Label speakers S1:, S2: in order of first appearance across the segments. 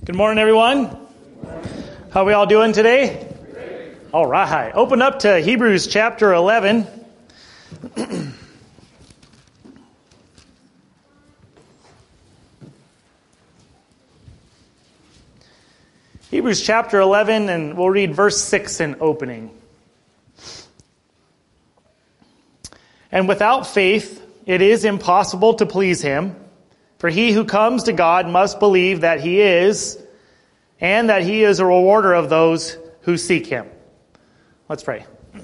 S1: Good morning, everyone. How are we all doing today? All right. Open up to Hebrews chapter 11. Hebrews chapter 11, and we'll read verse 6 in opening. And without faith, it is impossible to please him. For he who comes to God must believe that he is, and that he is a rewarder of those who seek him. Let's pray.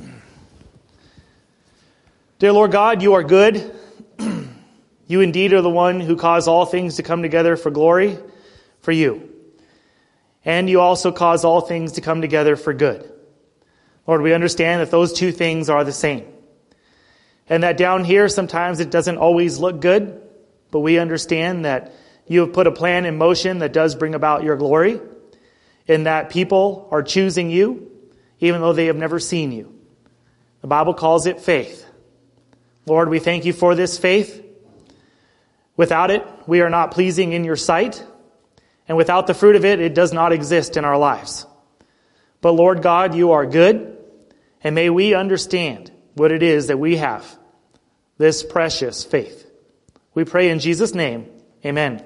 S1: Dear Lord God, you are good. You indeed are the one who caused all things to come together for glory for you. And you also cause all things to come together for good. Lord, we understand that those two things are the same. And that down here, sometimes it doesn't always look good. But we understand that you have put a plan in motion that does bring about your glory, and that people are choosing you, even though they have never seen you. The Bible calls it faith. Lord, we thank you for this faith. Without it, we are not pleasing in your sight. And without the fruit of it, it does not exist in our lives. But Lord God, you are good, and may we understand what it is that we have, this precious faith. We pray in Jesus' name, amen.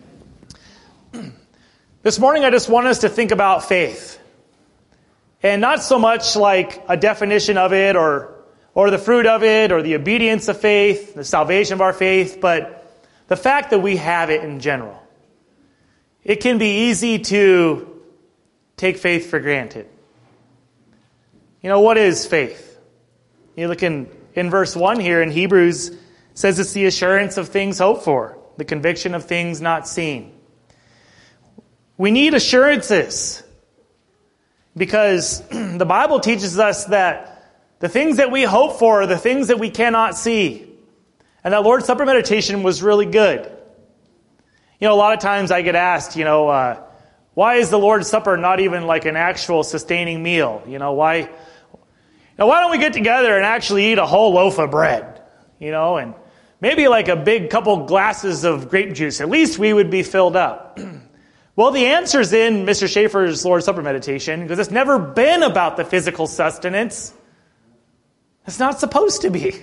S1: This morning I just want us to think about faith. And not so much like a definition of it or the fruit of it or the obedience of faith, the salvation of our faith, but the fact that we have it in general. It can be easy to take faith for granted. You know, what is faith? You look in verse 1 here in Hebrews, it says it's the assurance of things hoped for, the conviction of things not seen. We need assurances because the Bible teaches us that the things that we hope for are the things that we cannot see. And that Lord's Supper meditation was really good. You know, a lot of times I get asked, why is the Lord's Supper not even like an actual sustaining meal? Why don't we get together and actually eat a whole loaf of bread? And maybe like a big couple glasses of grape juice. At least we would be filled up. Well, the answer's in Mr. Schaefer's Lord's Supper meditation, because it's never been about the physical sustenance. It's not supposed to be.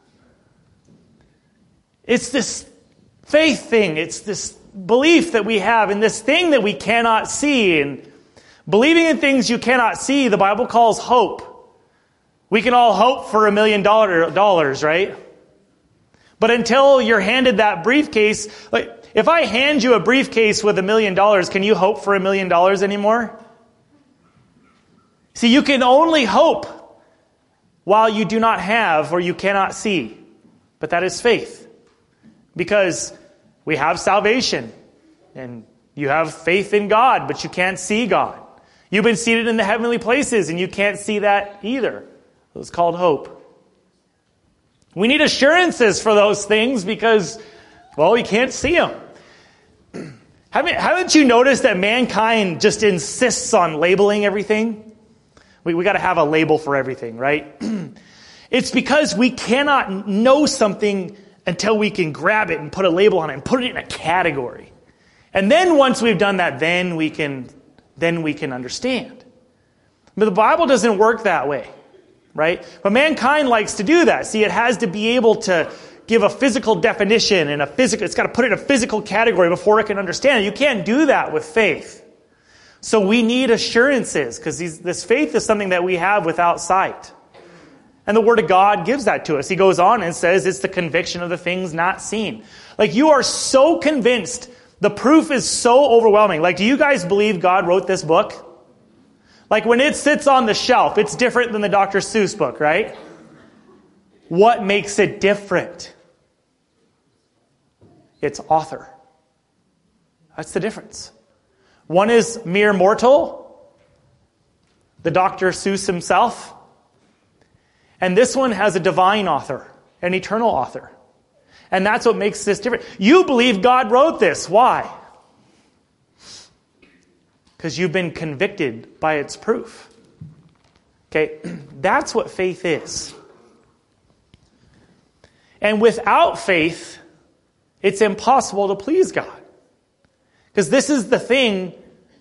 S1: It's this faith thing. It's this belief that we have in this thing that we cannot see. And believing in things you cannot see, the Bible calls hope. We can all hope for $1 million, right? But until you're handed that briefcase, like if I hand you a briefcase with $1 million, can you hope for $1 million anymore? See, you can only hope while you do not have or you cannot see. But that is faith. Because we have salvation and you have faith in God, but you can't see God. You've been seated in the heavenly places and you can't see that either. It's called hope. We need assurances for those things because, well, we can't see them. Haven't you noticed that mankind just insists on labeling everything? We got to have a label for everything, right? It's because we cannot know something until we can grab it and put a label on it and put it in a category. And then once we've done that, then we can understand. But the Bible doesn't work that way. Right? But mankind likes to do that. See, it has to be able to give a physical definition and it's got to put it in a physical category before it can understand it. You can't do that with faith. So we need assurances because this faith is something that we have without sight. And the Word of God gives that to us. He goes on and says it's the conviction of the things not seen. Like you are so convinced, the proof is so overwhelming. Like, do you guys believe God wrote this book? Like when it sits on the shelf, it's different than the Dr. Seuss book, right? What makes it different? Its author. That's the difference. One is mere mortal, the Dr. Seuss himself. And this one has a divine author, an eternal author. And that's what makes this different. You believe God wrote this. Why? Because you've been convicted by its proof. Okay, that's what faith is. And without faith, it's impossible to please God. Because this is the thing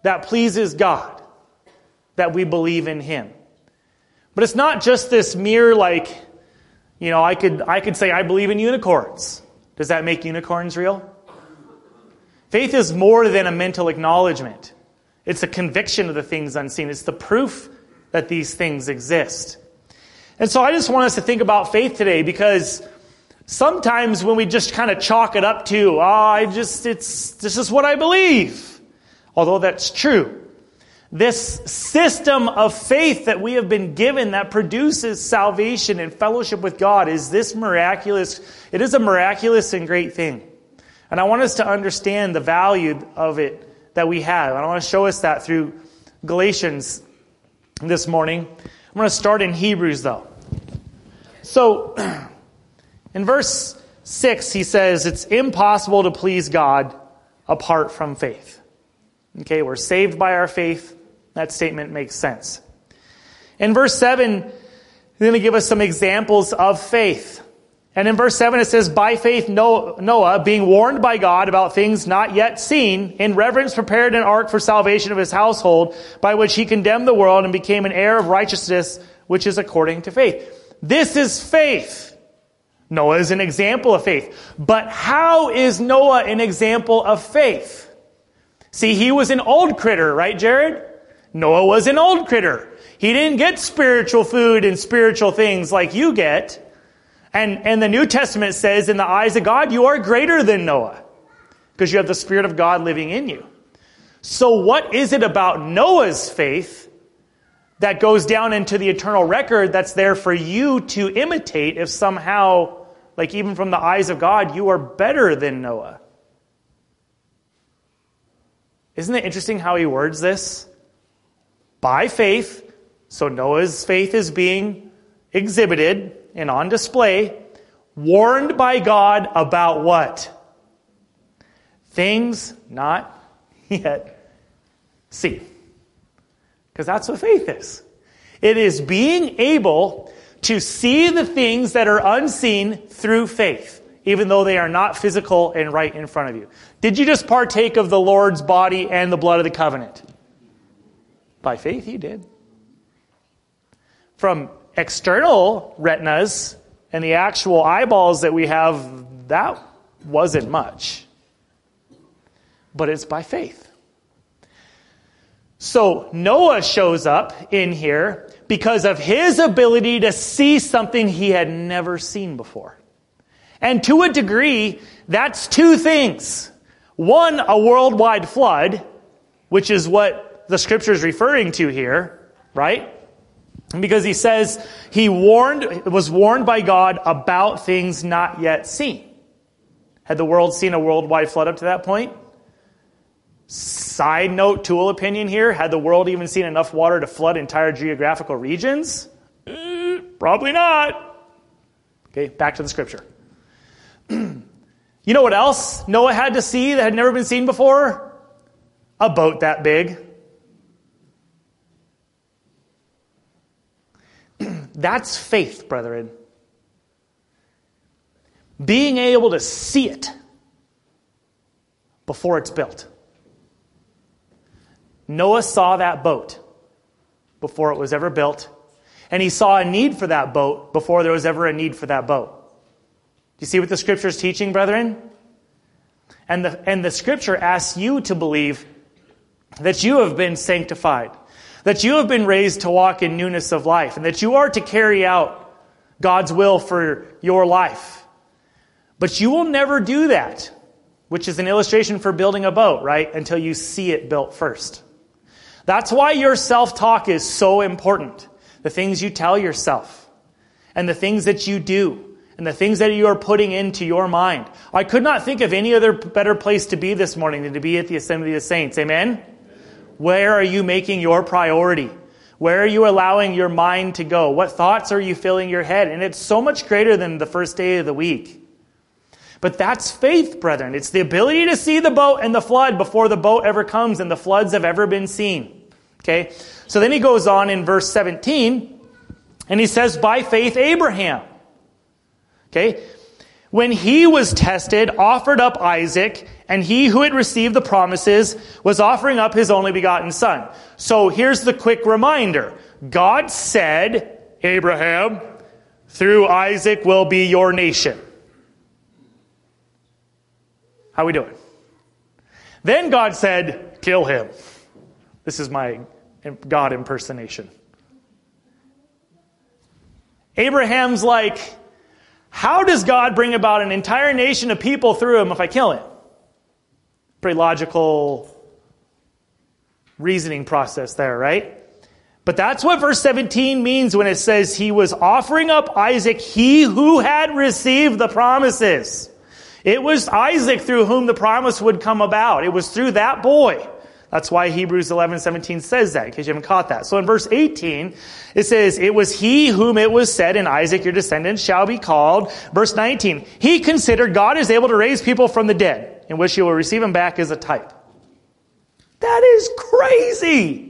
S1: that pleases God, that we believe in him. But it's not just this mere I could say I believe in unicorns. Does that make unicorns real? Faith is more than a mental acknowledgement. It's a conviction of the things unseen. It's the proof that these things exist. And so I just want us to think about faith today, because sometimes when we just kind of chalk it up to, this is what I believe. Although that's true. This system of faith that we have been given that produces salvation and fellowship with God is this miraculous. It is a miraculous and great thing. And I want us to understand the value of it that we have. And I want to show us that through Galatians this morning. I'm going to start in Hebrews though. So in verse 6 he says it's impossible to please God apart from faith. Okay, we're saved by our faith. That statement makes sense. In verse 7, he's going to give us some examples of faith. And in verse 7 it says, by faith Noah, being warned by God about things not yet seen, in reverence prepared an ark for salvation of his household, by which he condemned the world and became an heir of righteousness, which is according to faith. This is faith. Noah is an example of faith. But how is Noah an example of faith? See, he was an old critter, right, Jared? Noah was an old critter. He didn't get spiritual food and spiritual things like you get. And the New Testament says, in the eyes of God, you are greater than Noah, because you have the Spirit of God living in you. So what is it about Noah's faith that goes down into the eternal record that's there for you to imitate if somehow, even from the eyes of God, you are better than Noah? Isn't it interesting how he words this? By faith, so Noah's faith is being exhibited and on display, warned by God about what? Things not yet seen. Because that's what faith is. It is being able to see the things that are unseen through faith, even though they are not physical and right in front of you. Did you just partake of the Lord's body and the blood of the covenant? By faith, you did. From external retinas and the actual eyeballs that we have, that wasn't much. But it's by faith. So Noah shows up in here because of his ability to see something he had never seen before. And to a degree, that's two things. One, a worldwide flood, which is what the scripture is referring to here, right? Because he says he was warned by God about things not yet seen. Had the world seen a worldwide flood up to that point? Side note, tool opinion here. Had the world even seen enough water to flood entire geographical regions? Probably not. Okay, back to the scripture. You know what else Noah had to see that had never been seen before? A boat that big. That's faith, brethren. Being able to see it before it's built. Noah saw that boat before it was ever built, and he saw a need for that boat before there was ever a need for that boat. Do you see what the scripture is teaching, brethren? And the scripture asks you to believe that you have been sanctified, that you have been raised to walk in newness of life, and that you are to carry out God's will for your life. But you will never do that, which is an illustration for building a boat, right? Until you see it built first. That's why your self-talk is so important. The things you tell yourself, and the things that you do, and the things that you are putting into your mind. I could not think of any other better place to be this morning than to be at the Assembly of the Saints. Amen? Where are you making your priority? Where are you allowing your mind to go? What thoughts are you filling your head? And it's so much greater than the first day of the week. But that's faith, brethren. It's the ability to see the boat and the flood before the boat ever comes and the floods have ever been seen. Okay? So then he goes on in verse 17, and he says, by faith Abraham. Okay? When he was tested, offered up Isaac, and he who had received the promises was offering up his only begotten son. So here's the quick reminder. God said, Abraham, through Isaac will be your nation. How we doing? Then God said, kill him. This is my God impersonation. Abraham's like, how does God bring about an entire nation of people through him if I kill him? Pretty logical reasoning process there, right? But that's what verse 17 means when it says he was offering up Isaac, he who had received the promises. It was Isaac through whom the promise would come about. It was through that boy. That's why Hebrews 11:17 says that, in case you haven't caught that. So in verse 18, it says, it was he whom it was said, in Isaac your descendants shall be called. Verse 19, he considered God is able to raise people from the dead, in which he will receive him back as a type. That is crazy.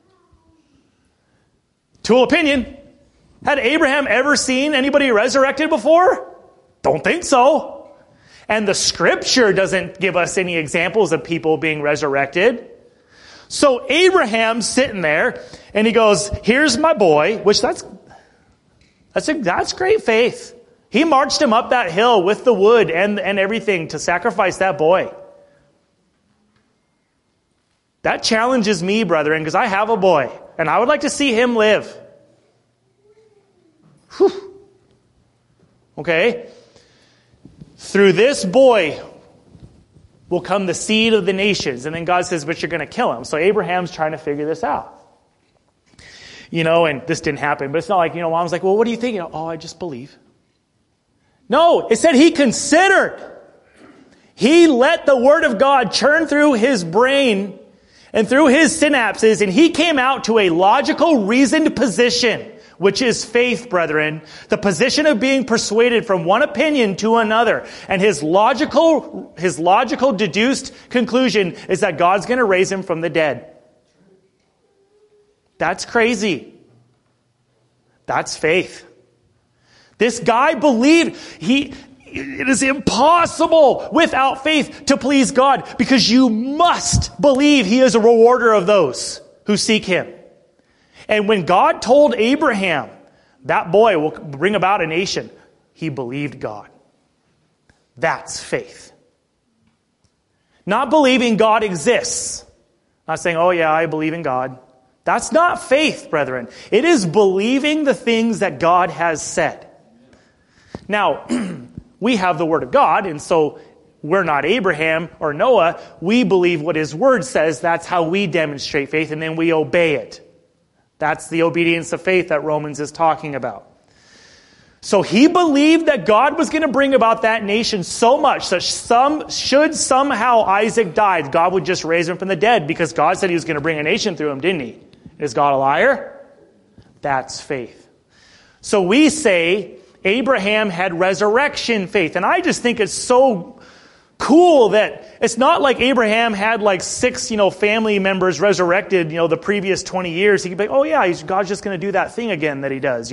S1: Tool opinion. Had Abraham ever seen anybody resurrected before? Don't think so. And the scripture doesn't give us any examples of people being resurrected. So Abraham's sitting there and he goes, here's my boy, which that's great faith. He marched him up that hill with the wood and everything to sacrifice that boy. That challenges me, brethren, because I have a boy and I would like to see him live. Whew. Okay? Through this boy will come the seed of the nations. And then God says, but you're going to kill him. So Abraham's trying to figure this out. And this didn't happen. But it's not like, mom's like, well, what do you think? Oh, I just believe. No, it said he considered. He let the word of God churn through his brain and through his synapses, and he came out to a logical, reasoned position, which is faith, brethren. The position of being persuaded from one opinion to another. And his logical deduced conclusion is that God's going to raise him from the dead. That's crazy. That's faith. This guy believed it is impossible without faith to please God, because you must believe he is a rewarder of those who seek him. And when God told Abraham, that boy will bring about a nation, he believed God. That's faith. Not believing God exists. Not saying, oh yeah, I believe in God. That's not faith, brethren. It is believing the things that God has said. Now, we have the Word of God, and so we're not Abraham or Noah. We believe what his Word says. That's how we demonstrate faith, and then we obey it. That's the obedience of faith that Romans is talking about. So he believed that God was going to bring about that nation so much that should somehow Isaac died, God would just raise him from the dead, because God said he was going to bring a nation through him, didn't he? Is God a liar? That's faith. So we say Abraham had resurrection faith. And I just think it's so cool that it's not like Abraham had like 6, family members resurrected, the previous 20 years. He could be like, oh yeah, God's just going to do that thing again that he does,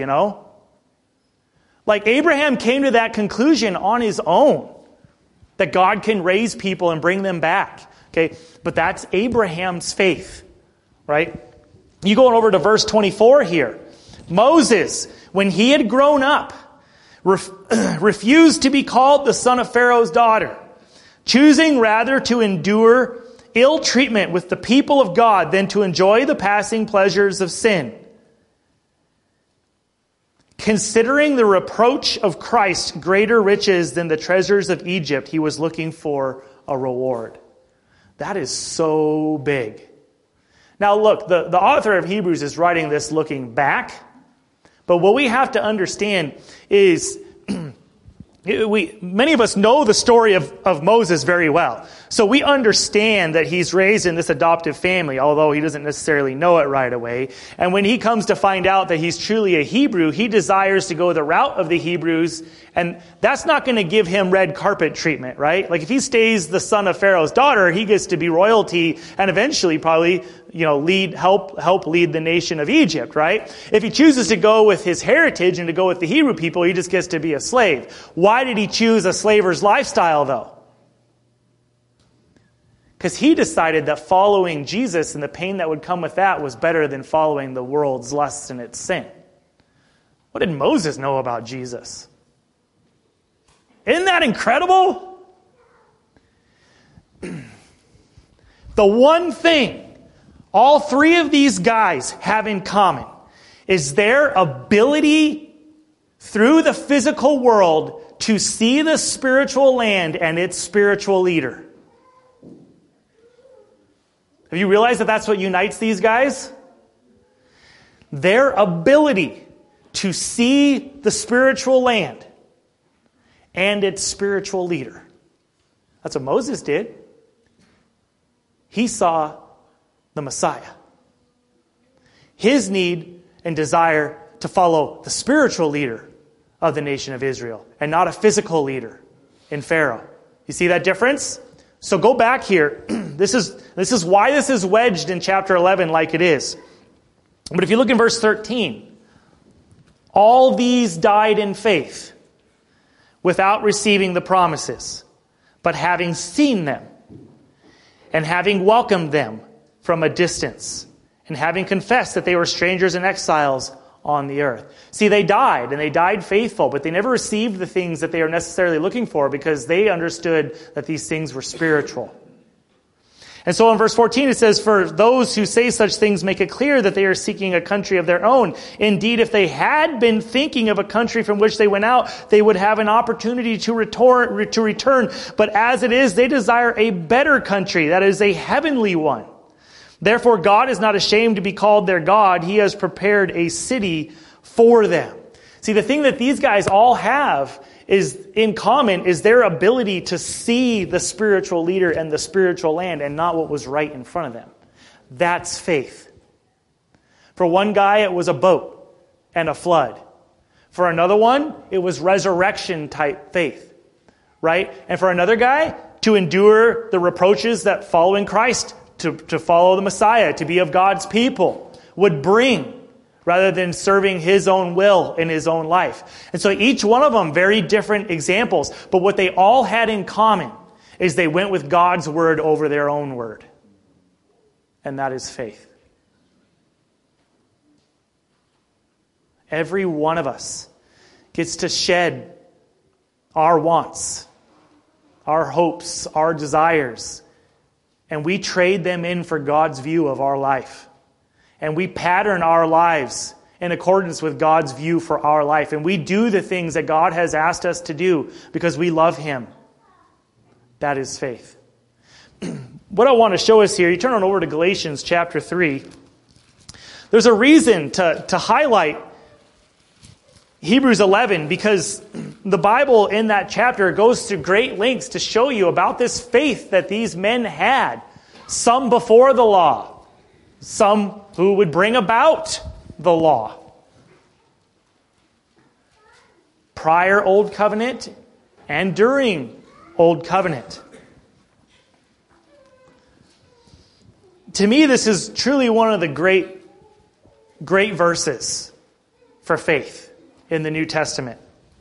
S1: Like Abraham came to that conclusion on his own, that God can raise people and bring them back. Okay, but that's Abraham's faith, right? You going over to verse 24 here. Moses, when he had grown up, refused to be called the son of Pharaoh's daughter, choosing rather to endure ill treatment with the people of God than to enjoy the passing pleasures of sin. Considering the reproach of Christ greater riches than the treasures of Egypt, he was looking for a reward. That is so big. Now look, the author of Hebrews is writing this looking back, but what we have to understand is many of us know the story of Moses very well. So we understand that he's raised in this adoptive family, although he doesn't necessarily know it right away. And when he comes to find out that he's truly a Hebrew, he desires to go the route of the Hebrews. And that's not going to give him red carpet treatment, right? Like if he stays the son of Pharaoh's daughter, he gets to be royalty and eventually probably, help lead the nation of Egypt, right? If he chooses to go with his heritage and to go with the Hebrew people, he just gets to be a slave. Why did he choose a slaver's lifestyle though? Because he decided that following Jesus and the pain that would come with that was better than following the world's lusts and its sin. What did Moses know about Jesus? Isn't that incredible? The one thing all three of these guys have in common is their ability through the physical world to see the spiritual land and its spiritual leader. Have you realized that that's what unites these guys? Their ability to see the spiritual land and its spiritual leader. That's what Moses did. He saw the Messiah. His need and desire to follow the spiritual leader of the nation of Israel and not a physical leader in Pharaoh. You see that difference? So go back here. This is why this is wedged in chapter 11 like it is. But if you look in verse 13, all these died in faith without receiving the promises, but having seen them and having welcomed them from a distance and having confessed that they were strangers and exiles on the earth. See, they died, and they died faithful, but they never received the things that they are necessarily looking for because they understood that these things were spiritual. And so in verse 14 it says, "For those who say such things make it clear that they are seeking a country of their own. Indeed, if they had been thinking of a country from which they went out, they would have an opportunity to return. But as it is, they desire a better country, that is a heavenly one. Therefore, God is not ashamed to be called their God. He has prepared a city for them." See, the thing that these guys all have is in common is their ability to see the spiritual leader and the spiritual land and not what was right in front of them. That's faith. For one guy, it was a boat and a flood. For another one, it was resurrection type faith, right? And for another guy, to endure the reproaches that following Christ, to follow the Messiah, to be of God's people, would bring, rather than serving his own will in his own life. And so each one of them, very different examples. But what they all had in common is they went with God's word over their own word. And that is faith. Every one of us gets to shed our wants, our hopes, our desires, and we trade them in for God's view of our life. And we pattern our lives in accordance with God's view for our life. And we do the things that God has asked us to do because we love him. That is faith. What I want to show us here, you turn on over to Galatians chapter 3. There's a reason to highlight Hebrews 11 because the Bible in that chapter goes to great lengths to show you about this faith that these men had. Some before the law. Some who would bring about the law. Prior Old Covenant and during Old Covenant. To me, this is truly one of the great verses for faith in the New Testament.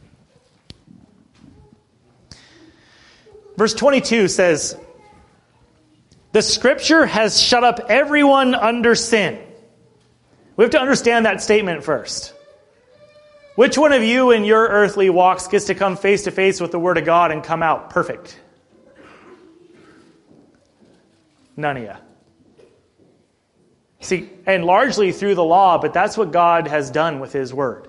S1: Verse 22 says, "The Scripture has shut up everyone under sin." We have to understand that statement first. Which one of you in your earthly walks gets to come face to face with the Word of God and come out perfect? None of you. See, and largely through the law, but that's what God has done with His Word.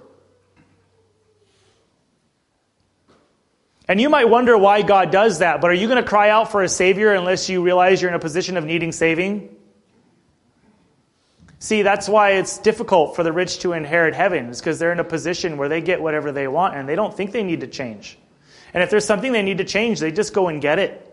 S1: And you might wonder why God does that, but are you going to cry out for a Savior unless you realize you're in a position of needing saving? See, that's why it's difficult for the rich to inherit heaven. It's because they're in a position where they get whatever they want and they don't think they need to change. And if there's something they need to change, they just go and get it.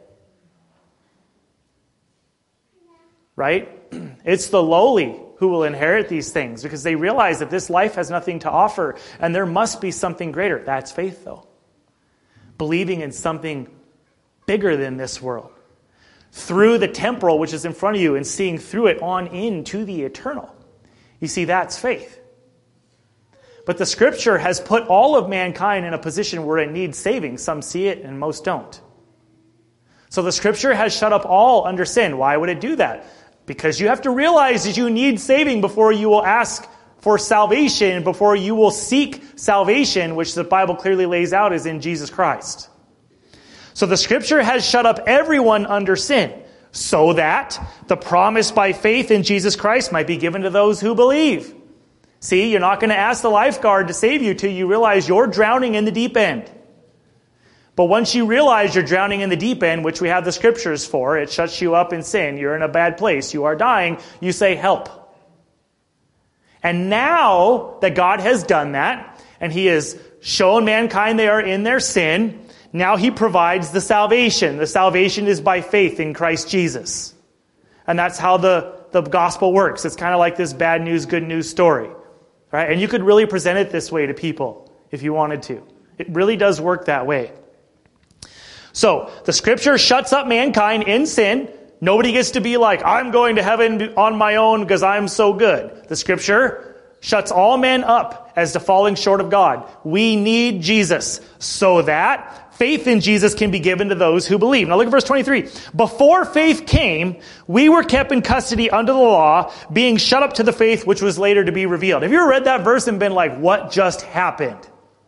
S1: Right? It's the lowly who will inherit these things because they realize that this life has nothing to offer and there must be something greater. That's faith, though. Believing in something bigger than this world. Through the temporal, which is in front of you, and seeing through it on into the eternal. You see, that's faith. But the Scripture has put all of mankind in a position where it needs saving. Some see it and most don't. So the scripture has shut up all under sin. Why would it do that? Because you have to realize that you need saving before you will ask for salvation, before you will seek salvation, which the Bible clearly lays out is in Jesus Christ. So the scripture has shut up everyone under sin, so that the promise by faith in Jesus Christ might be given to those who believe. See, you're not going to ask the lifeguard to save you till you realize you're drowning in the deep end. But once you realize you're drowning in the deep end, which we have the scriptures for, it shuts you up in sin. You're in a bad place. You are dying. You say, help. And now that God has done that, and he has shown mankind they are in their sin, now he provides the salvation. The salvation is by faith in Christ Jesus. And that's how the gospel works. It's kind of like this bad news, good news story. Right? And you could really present it this way to people if you wanted to. It really does work that way. So, the scripture shuts up mankind in sin. Nobody gets to be like, I'm going to heaven on my own because I'm so good. The scripture shuts all men up as to falling short of God. We need Jesus so that faith in Jesus can be given to those who believe. Now look at verse 23. Before faith came, we were kept in custody under the law, being shut up to the faith which was later to be revealed. Have you ever read that verse and been like, what just happened?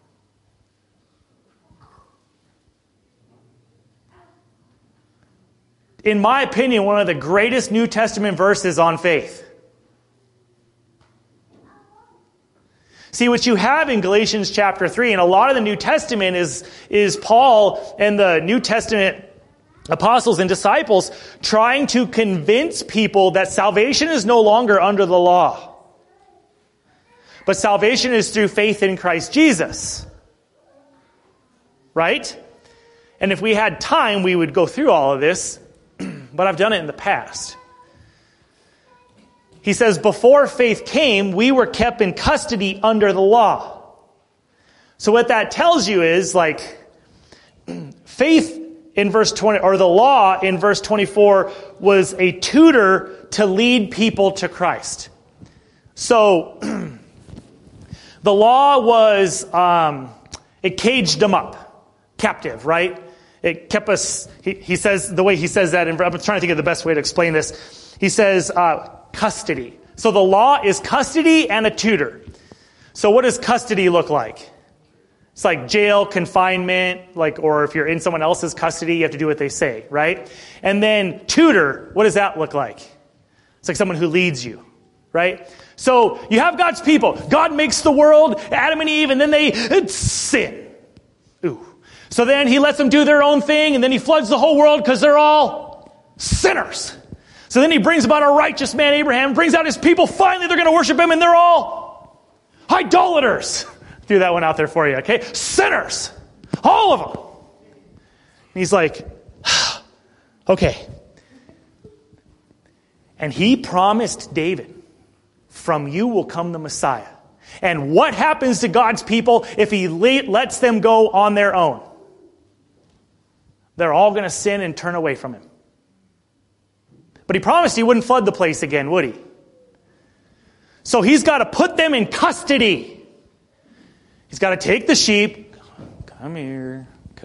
S1: In my opinion, one of the greatest New Testament verses on faith. See, what you have in Galatians chapter 3, and a lot of the New Testament is Paul and the New Testament apostles and disciples trying to convince people that salvation is no longer under the law. But salvation is through faith in Christ Jesus. Right? And if we had time, we would go through all of this. But I've done it in the past. He says, before faith came, we were kept in custody under the law. So what that tells you is, like, faith in verse 20, or the law in verse 24, was a tutor to lead people to Christ. So, the law was, it caged them up, captive, right? It kept us, he says, the way he says that, I'm trying to think of the best way to explain this. He says, custody. So the law is custody and a tutor. So what does custody look like? It's like jail, confinement, or if you're in someone else's custody, you have to do what they say, right? And then tutor, what does that look like? It's like someone who leads you, right? So you have God's people. God makes the world, Adam and Eve, and then they sin. Ooh. So then he lets them do their own thing, and then he floods the whole world because they're all sinners. So then he brings about a righteous man, Abraham, brings out his people. Finally, they're going to worship him, and they're all idolaters. Threw that one out there for you, okay? Sinners. All of them. And he's like, okay. And he promised David, from you will come the Messiah. And what happens to God's people if he lets them go on their own? They're all going to sin and turn away from him. But he promised he wouldn't flood the place again, would he? So he's got to put them in custody. He's got to take the sheep. Come here.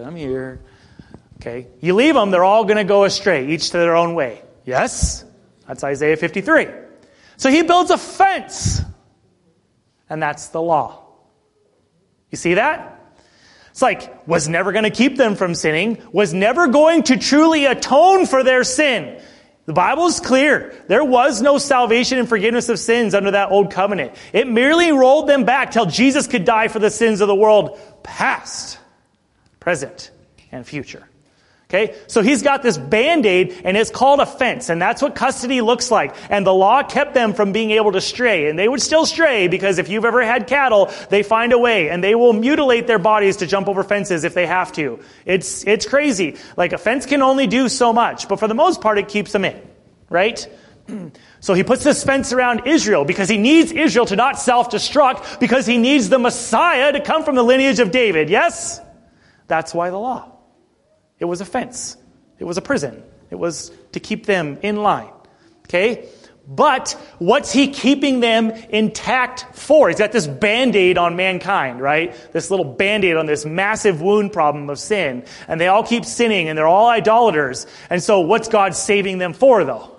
S1: Okay. You leave them, they're all going to go astray, each to their own way. Yes? That's Isaiah 53. So he builds a fence. And that's the law. You see that? It's like, was never going to keep them from sinning, was never going to truly atone for their sin. The Bible is clear. There was no salvation and forgiveness of sins under that old covenant. It merely rolled them back till Jesus could die for the sins of the world, past, present, and future. Okay? So he's got this Band-Aid, and it's called a fence, and that's what custody looks like. And the law kept them from being able to stray, and they would still stray, because if you've ever had cattle, they find a way, and they will mutilate their bodies to jump over fences if they have to. It's crazy. Like, a fence can only do so much, but for the most part, it keeps them in. Right? So he puts this fence around Israel, because he needs Israel to not self-destruct, because he needs the Messiah to come from the lineage of David. Yes? That's why the law. It was a fence. It was a prison. It was to keep them in line. Okay? But what's he keeping them intact for? He's got this Band-Aid on mankind, right? This little Band-Aid on this massive wound problem of sin. And they all keep sinning, and they're all idolaters. And so what's God saving them for, though?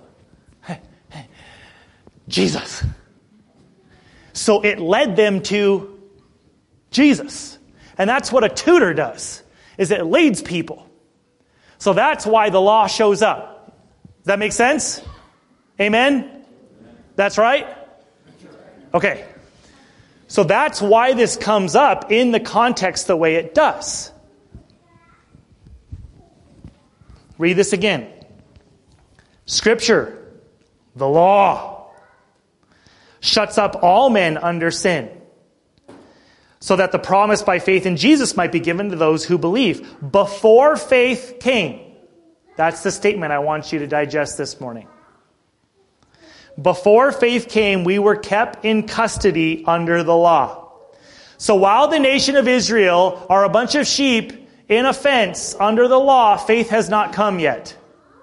S1: Jesus. So it led them to Jesus. And that's what a tutor does, is it leads people. So that's why the law shows up. Does that make sense? Amen? That's right? Okay. So that's why this comes up in the context the way it does. Read this again. Scripture, the law, shuts up all men under sin, so that the promise by faith in Jesus might be given to those who believe. Before faith came. That's the statement I want you to digest this morning. Before faith came, we were kept in custody under the law. So while the nation of Israel are a bunch of sheep in a fence under the law, faith has not come yet.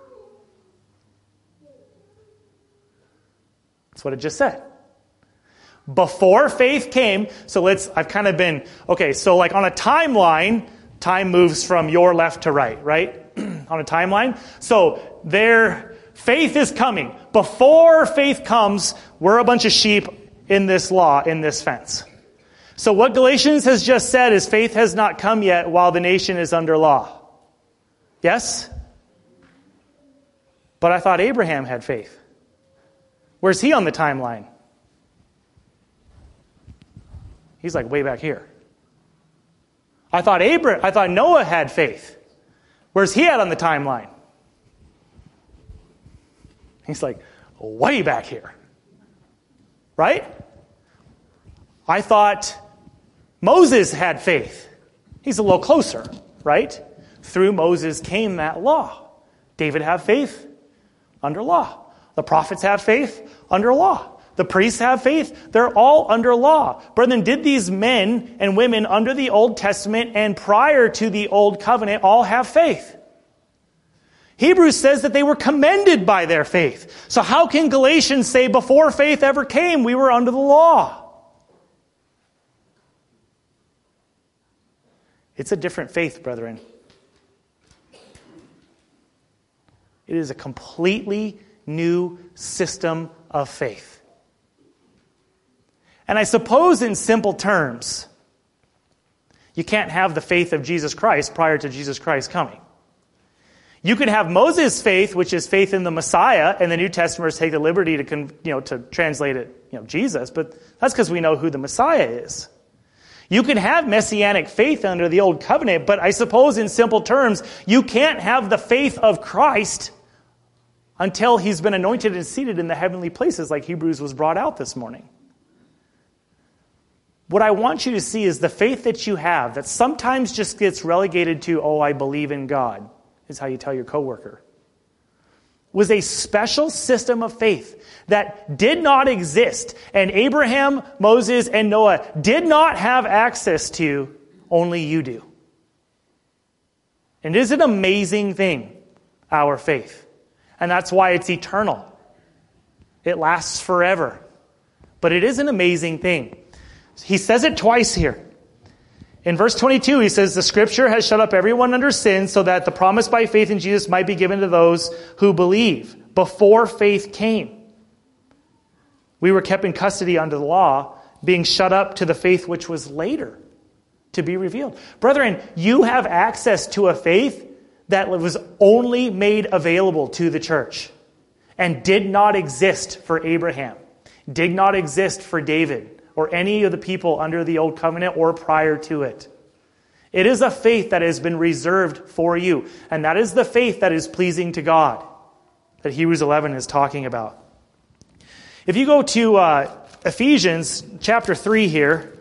S1: That's what it just said. Before faith came, so I've kind of been, okay, so like on a timeline, time moves from your left to right, right? On a timeline. So faith is coming. Before faith comes, we're a bunch of sheep in this law, in this fence. So what Galatians has just said is faith has not come yet while the nation is under law. Yes? But I thought Abraham had faith. Where's he on the timeline? He's like way back here. I thought Noah had faith. Where's he at on the timeline? He's like way back here. Right? I thought Moses had faith. He's a little closer, right? Through Moses came that law. David have faith under law. The prophets have faith under law. The priests have faith. They're all under law. Brethren, did these men and women under the Old Testament and prior to the Old Covenant all have faith? Hebrews says that they were commended by their faith. So how can Galatians say before faith ever came, we were under the law? It's a different faith, brethren. It is a completely new system of faith. And I suppose in simple terms, you can't have the faith of Jesus Christ prior to Jesus Christ coming. You can have Moses' faith, which is faith in the Messiah, and the New Testaments take the liberty to translate it, Jesus, but that's because we know who the Messiah is. You can have messianic faith under the Old Covenant, but I suppose in simple terms, you can't have the faith of Christ until he's been anointed and seated in the heavenly places, like Hebrews was brought out this morning. What I want you to see is the faith that you have that sometimes just gets relegated to, I believe in God, is how you tell your coworker, was a special system of faith that did not exist, and Abraham, Moses, and Noah did not have access to, only you do. And it is an amazing thing, our faith. And that's why it's eternal. It lasts forever. But it is an amazing thing. He says it twice here. In verse 22, he says, the scripture has shut up everyone under sin so that the promise by faith in Jesus might be given to those who believe. Before faith came, we were kept in custody under the law, being shut up to the faith which was later to be revealed. Brethren, you have access to a faith that was only made available to the church and did not exist for Abraham, did not exist for David, or any of the people under the Old Covenant or prior to it. It is a faith that has been reserved for you. And that is the faith that is pleasing to God, that Hebrews 11 is talking about. If you go to Ephesians chapter 3 here,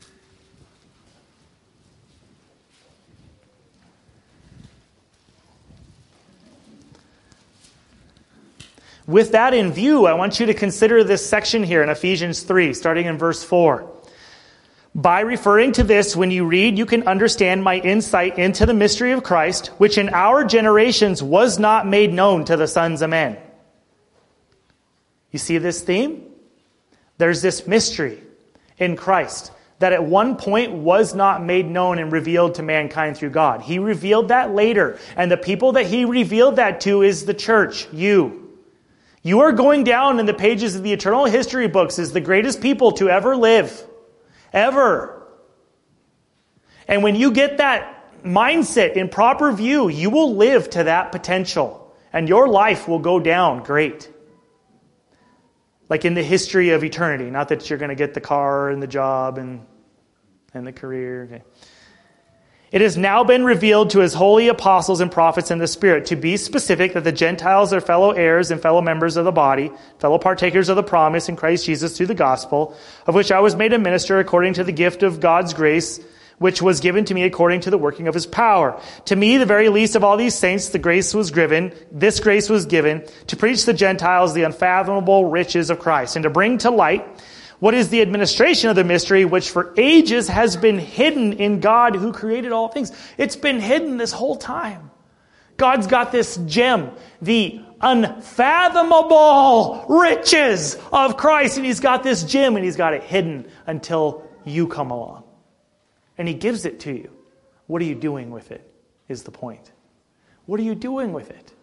S1: with that in view, I want you to consider this section here in Ephesians 3, starting in verse 4. By referring to this, when you read, you can understand my insight into the mystery of Christ, which in our generations was not made known to the sons of men. You see this theme? There's this mystery in Christ that at one point was not made known and revealed to mankind through God. He revealed that later. And the people that he revealed that to is the church, you. You are going down in the pages of the eternal history books as the greatest people to ever live. Ever. And when you get that mindset in proper view, you will live to that potential. And your life will go down great. Like in the history of eternity. Not that you're going to get the car and the job and the career. Okay. It has now been revealed to his holy apostles and prophets in the Spirit, to be specific, that the Gentiles are fellow heirs and fellow members of the body, fellow partakers of the promise in Christ Jesus through the gospel, of which I was made a minister according to the gift of God's grace, which was given to me according to the working of his power. To me, the very least of all these saints, this grace was given to preach the Gentiles the unfathomable riches of Christ, and to bring to light what is the administration of the mystery, which for ages has been hidden in God who created all things. It's been hidden this whole time. God's got this gem, the unfathomable riches of Christ, and he's got this gem, and he's got it hidden until you come along. And he gives it to you. What are you doing with it, is the point. What are you doing with it?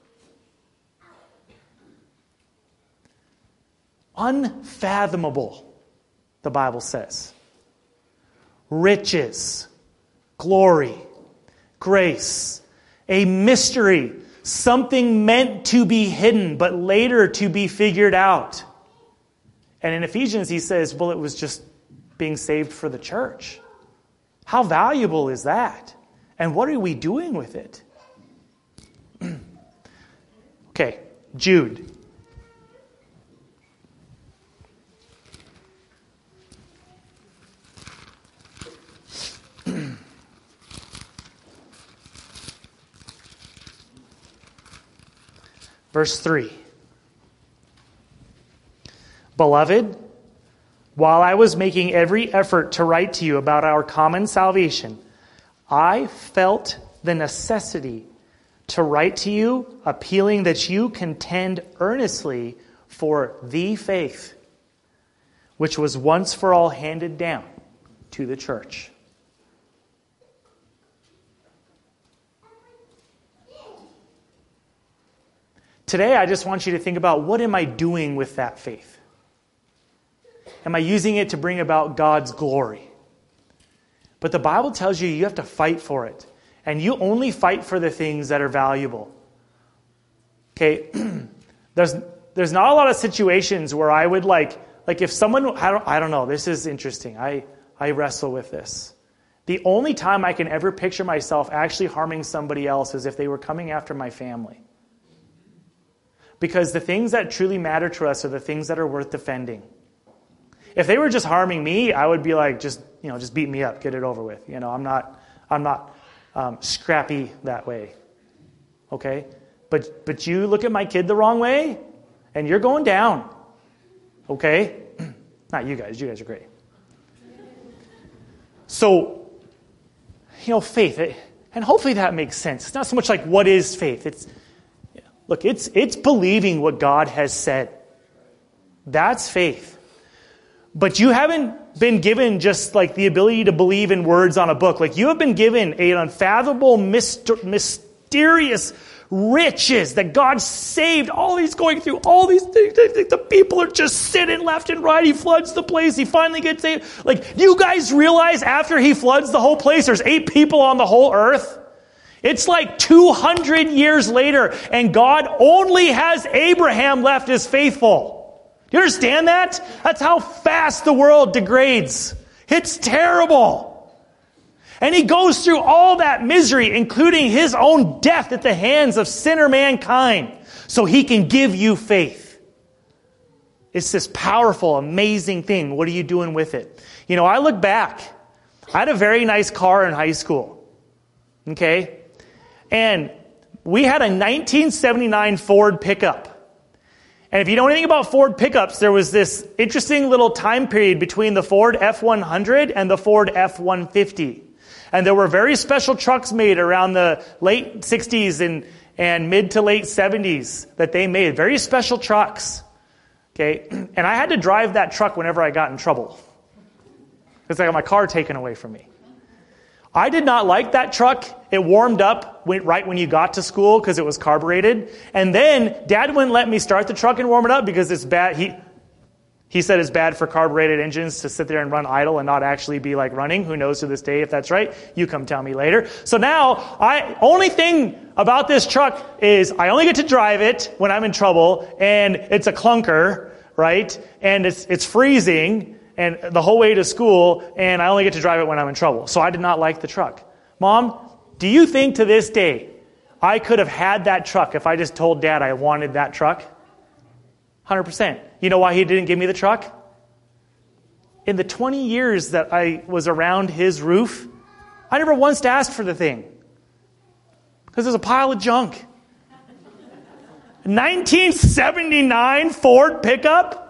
S1: Unfathomable, the Bible says. Riches, glory, grace, a mystery, something meant to be hidden, but later to be figured out. And in Ephesians, he says, well, it was just being saved for the church. How valuable is that? And what are we doing with it? Okay, Jude. Verse 3. Beloved, while I was making every effort to write to you about our common salvation, I felt the necessity to write to you, appealing that you contend earnestly for the faith, which was once for all handed down to the church. Today, I just want you to think about, what am I doing with that faith? Am I using it to bring about God's glory? But the Bible tells you you have to fight for it. And you only fight for the things that are valuable. Okay? There's not a lot of situations where I would like if someone, I don't know, this is interesting. I wrestle with this. The only time I can ever picture myself actually harming somebody else is if they were coming after my family. Because the things that truly matter to us are the things that are worth defending. If they were just harming me, I would be like, just beat me up, get it over with. I'm not scrappy that way. Okay? But you look at my kid the wrong way, and you're going down. Okay? Not you guys. You guys are great. So, faith, and hopefully that makes sense. It's not so much like what is faith. It's believing what God has said. That's faith. But you haven't been given just like the ability to believe in words on a book. Like, you have been given an unfathomable, mysterious riches that God saved. All he's going through, all these things. The people are just sitting left and right. He floods the place. He finally gets saved. Like, you guys realize after he floods the whole place, there's 8 people on the whole earth? It's like 200 years later, and God only has Abraham left as faithful. Do you understand that? That's how fast the world degrades. It's terrible. And he goes through all that misery, including his own death at the hands of sinner mankind, so he can give you faith. It's this powerful, amazing thing. What are you doing with it? I look back. I had a very nice car in high school. Okay? And we had a 1979 Ford pickup. And if you know anything about Ford pickups, there was this interesting little time period between the Ford F-100 and the Ford F-150. And there were very special trucks made around the late 60s and mid to late 70s that they made. Very special trucks. Okay? And I had to drive that truck whenever I got in trouble. Because I got my car taken away from me. I did not like that truck. It warmed up right when you got to school because it was carbureted. And then Dad wouldn't let me start the truck and warm it up because it's bad. He said it's bad for carbureted engines to sit there and run idle and not actually be like running. Who knows to this day if that's right? You come tell me later. So now, only thing about this truck is I only get to drive it when I'm in trouble, and it's a clunker, right? And it's freezing and the whole way to school, and I only get to drive it when I'm in trouble. So I did not like the truck. Mom, do you think to this day I could have had that truck if I just told Dad I wanted that truck? 100%. You know why he didn't give me the truck? In the 20 years that I was around his roof, I never once asked for the thing. Because there's a pile of junk. 1979 Ford pickup?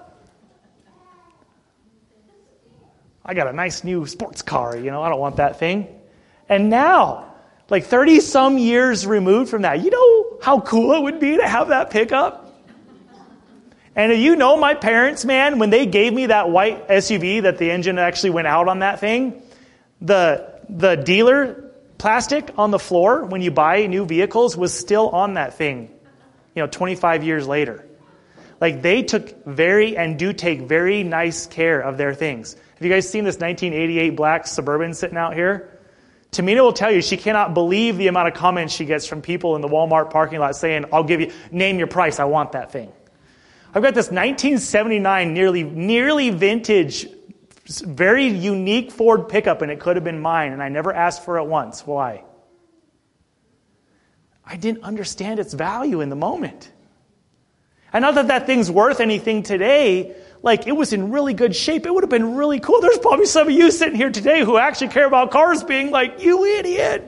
S1: I got a nice new sports car, I don't want that thing. And now, like 30 some years removed from that, you know how cool it would be to have that pickup? And you know my parents, man, when they gave me that white SUV that the engine actually went out on that thing, the dealer plastic on the floor when you buy new vehicles was still on that thing, 25 years later. Like they took do take very nice care of their things. Have you guys seen this 1988 black Suburban sitting out here? Tamina will tell you she cannot believe the amount of comments she gets from people in the Walmart parking lot saying, name your price, I want that thing. I've got this 1979 nearly vintage, very unique Ford pickup, and it could have been mine, and I never asked for it once. Why? I didn't understand its value in the moment. And not that that thing's worth anything today, like it was in really good shape. It would have been really cool. There's probably some of you sitting here today who actually care about cars being like, you idiot.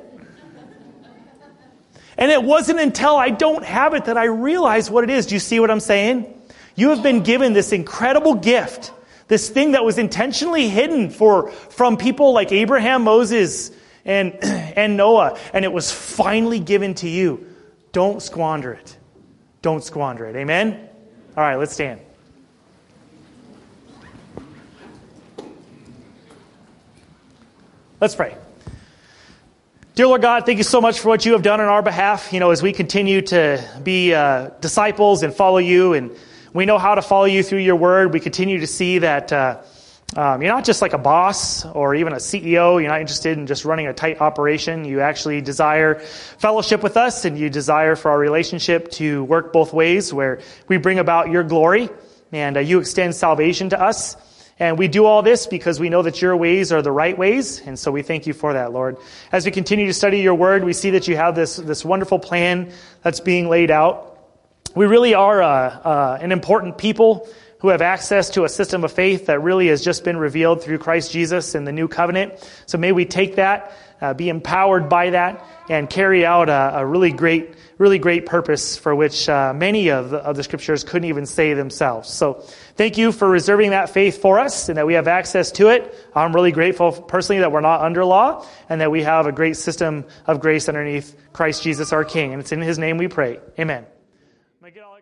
S1: And it wasn't until I don't have it that I realize what it is. Do you see what I'm saying? You have been given this incredible gift, this thing that was intentionally hidden from people like Abraham, Moses, and Noah, and it was finally given to you. Don't squander it. Don't squander it. Amen? All right, let's stand. Let's pray. Dear Lord God, thank you so much for what you have done on our behalf. As we continue to be disciples and follow you, and we know how to follow you through your word. We continue to see that you're not just like a boss or even a CEO. You're not interested in just running a tight operation. You actually desire fellowship with us, and you desire for our relationship to work both ways, where we bring about your glory, and you extend salvation to us. And we do all this because we know that your ways are the right ways. And so we thank you for that, Lord. As we continue to study your word, we see that you have this wonderful plan that's being laid out. We really are an important people who have access to a system of faith that really has just been revealed through Christ Jesus in the new covenant. So may we take that, be empowered by that, and carry out a really great purpose for which many of the scriptures couldn't even say themselves. So thank you for reserving that faith for us and that we have access to it. I'm really grateful personally that we're not under law and that we have a great system of grace underneath Christ Jesus our King. And it's in his name we pray. Amen.